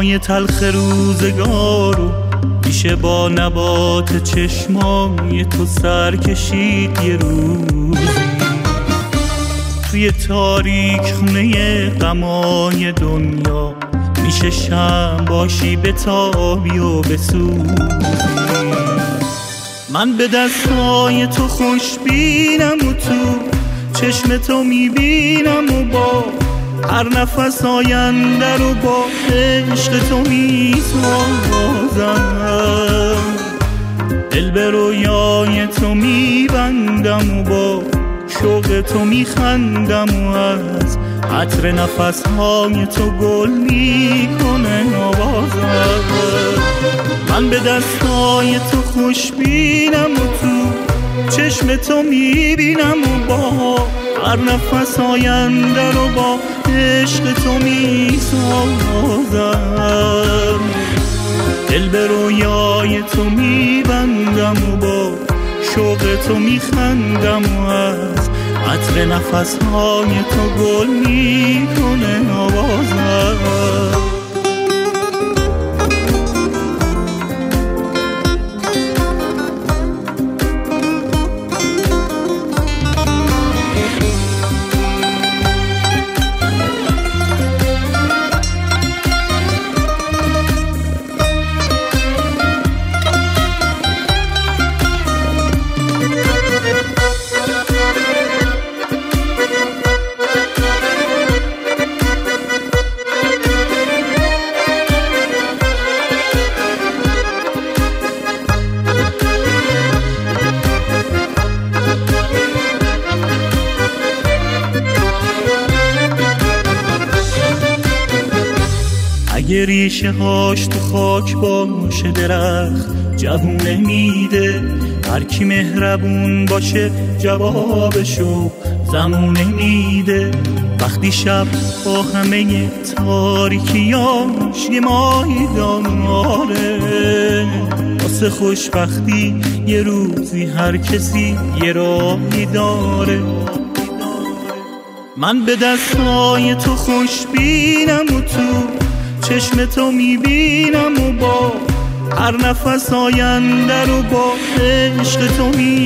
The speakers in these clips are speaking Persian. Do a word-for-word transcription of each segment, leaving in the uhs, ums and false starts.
های تلخ روزگارو میشه با نبات چشمای تو سر کشید یه روزی. توی تاریک خونه غمای دنیا میشه شم باشی به تابی و بسوزی. من به دستای تو خوشبینم و تو چشم تو میبینم و با هر نفس آینده رو با عشق تو میسازم. دل به رویای تو میبندم و با شوق تو میخندم و از عطر نفس های تو گل میکنه نوازم. من به دستای تو خوشبینم و تو چشم تو میبینم و با هر نفس آینده رو با عشق تو میسازم. دل به رویای تو میبندم و با شوق تو میخندم و از عطر نفس های تو گل میکنه نوازم. اگه ریشه هاش تو خاک باشه درخت جوون نمیده. هر کی مهربون باشه جوابشو زمون نمیده. وقتی شب با همه تاریکیاش یه ماهی داره، واسه خوشبختی یه روزی هر کسی یه راهی داره. من به دستای تو خوشبینم و تو چشم تو میبینم و با هر نفس آینده رو با عشق تو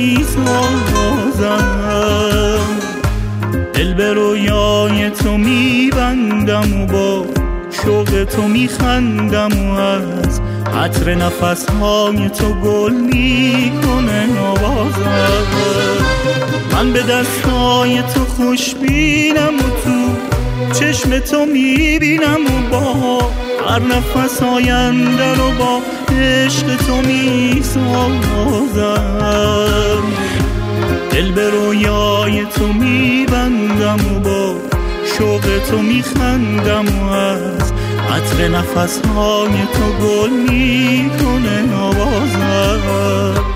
میسازم. دل به رویای تو میبندم و با شوق تو میخندم و از عطر نفس های تو گل میکنه نوازم. من به دستای تو خوشبینم و تو چشم تو میبینم و با هر نفس آینده رو با عشق تو میسازم. دل به رویای تو میبندم و با شوق تو میخندم و از عطر نفس های تو گل میکنه نوازم.